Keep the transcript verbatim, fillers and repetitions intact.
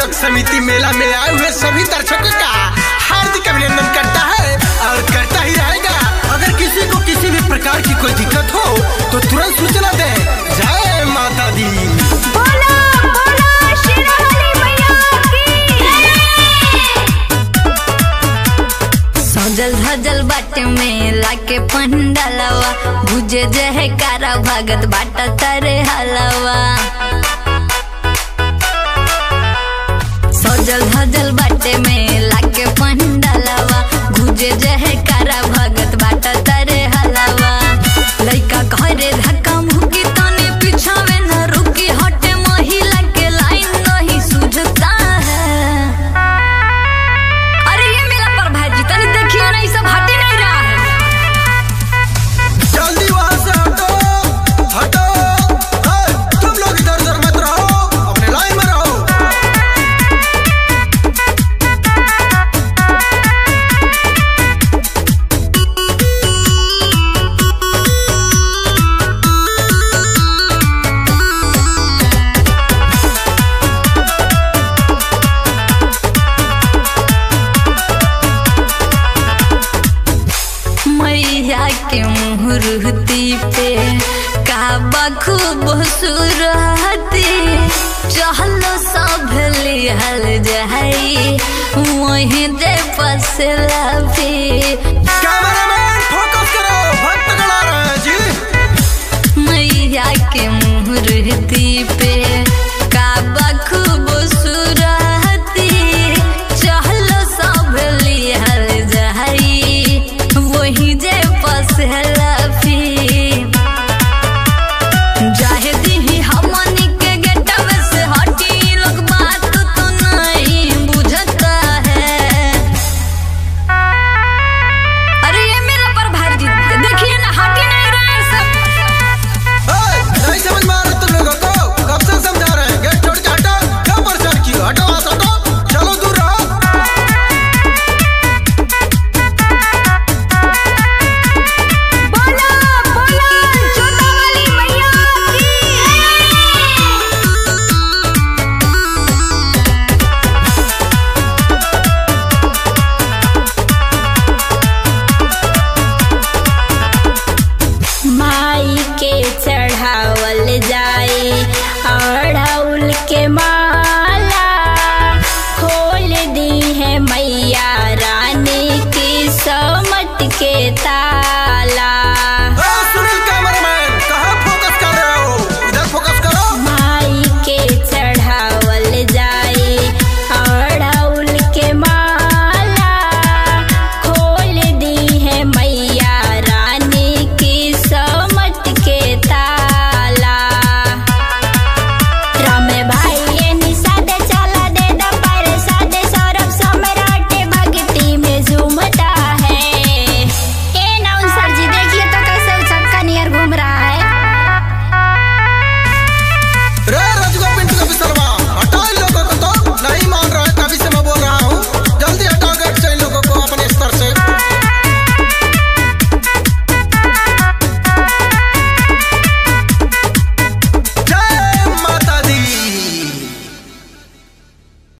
लोक समिति मेला में आए हुए सभी दर्शकों का हार्दिक अभिनंदन करता है और करता ही रहेगा। अगर किसी को किसी भी प्रकार की कोई दिक्कत हो तो तुरंत सूचना दे। जय माता दी। बोला बोला शेरावाली मैया की। सजल धजल बाटे मेला के पंडालवा, भुजे जहे कारा भगत बाटा तरे हलवा। सजल धजल बाटे मेला के पंडालवा, भुजे जहे कारा भगत बाटा तरे हलवा। लइका घरे धक्का मुक्की तनी पिछावे न रुकी, हटे महिला के लाइन नहीं सुझता है। अरे ये मेला पर भाई तनी देखिए ना, ये सब हटी नहीं रहा है। जल्दी वहां से हटो हटो। तुम लोग इधर उधर मत रहो, अपने लाइन में रहो। मैया के मुहूर्ती पे काबा खूब सुरहती, चहलो सब लिहल जाई वहीं दे पसला भी।